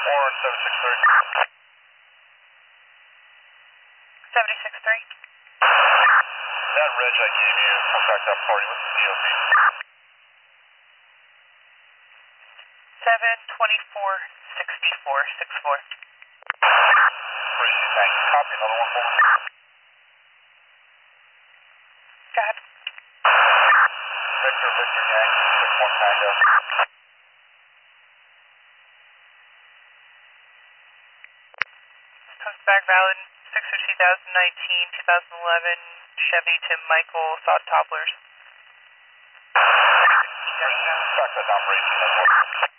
Or 763. 763. That reg I gave you, come back that party with the DOT. 724-64-64. Appreciate that. Copy another one for me. Go ahead. Victor Yankee 61 Tango. Comes back valid 6/2019, 2011 Chevy Tim Michael Sod Topplers. Track that down for 18 as well.